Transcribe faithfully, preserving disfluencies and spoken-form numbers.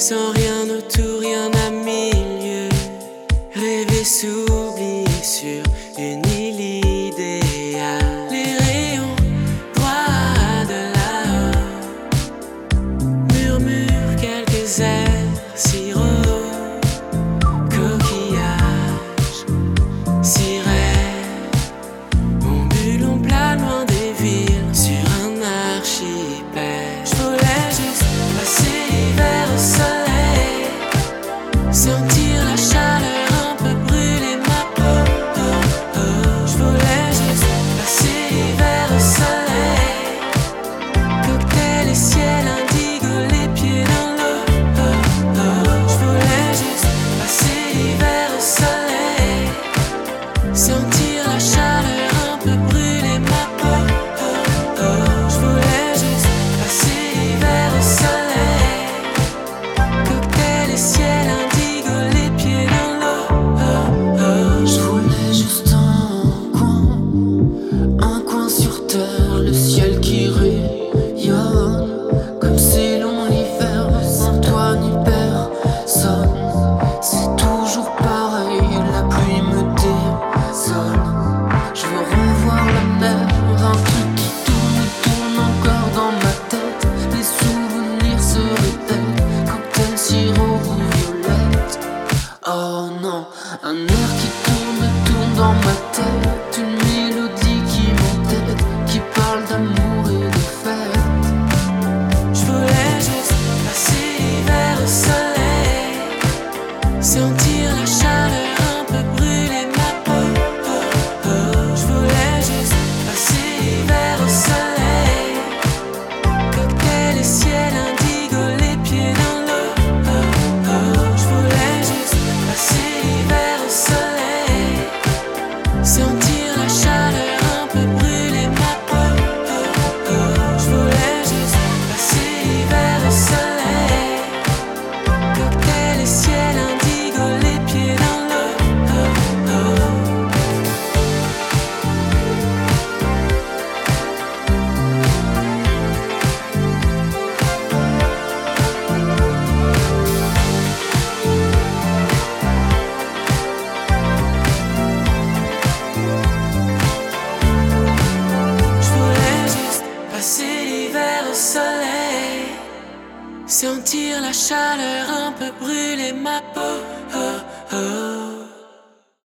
Sans rien autour, rien à milieu. Rêver, s'oublier sur une île idéale. Les rayons droits de là-haut murmurent quelques airs, sirop, coquillages, sirènes. Mon bullon plane loin des villes sur un archipel. Je voulais juste passer l'hiver au soleil, sentir la chaleur un peu brûler ma peau. Oh, oh. Je voulais juste passer l'hiver au soleil, cocktail et ciel indigo, les pieds dans l'eau. Oh, oh. Je voulais juste passer l'hiver au soleil, sentir la chaleur un peu brûler ma peau. Oh, oh. Je voulais juste passer l'hiver au soleil, cocktail et ciel indigo, les pieds dans l'eau. Oh, oh. Je voulais juste un coin, un coin sur terre, le ciel qui rayonne. Comme c'est long l'hiver, sans toi ni personne. C'est toujours pareil, la pluie me désole. Je veux revoir la mer, un truc qui tourne et tourne encore dans ma tête. Les souvenirs se répètent, cocktail, sirop ou violette. Oh non, un air qui tourne, tourne dans ma tête. Une mélodie qui m'entête, qui parle d'amour et de fête. Je voulais juste passer l'hiver au soleil, sentir la chaleur un peu brûler ma peau. Oh, oh. Je voulais juste passer l'hiver au soleil, cocktail et ciel indigo, les pieds dans l'eau. Oh, oh. Je voulais juste passer l'hiver au soleil, sentir la chaleur un peu brûler ma peau. Oh, oh. Je voulais juste passer l'hiver au soleil, cocktail et ciel indigo, les pieds dans l'eau. Oh, oh. Je voulais juste passer l'hiver au soleil, sentir la chaleur un peu brûler ma peau. Oh, oh.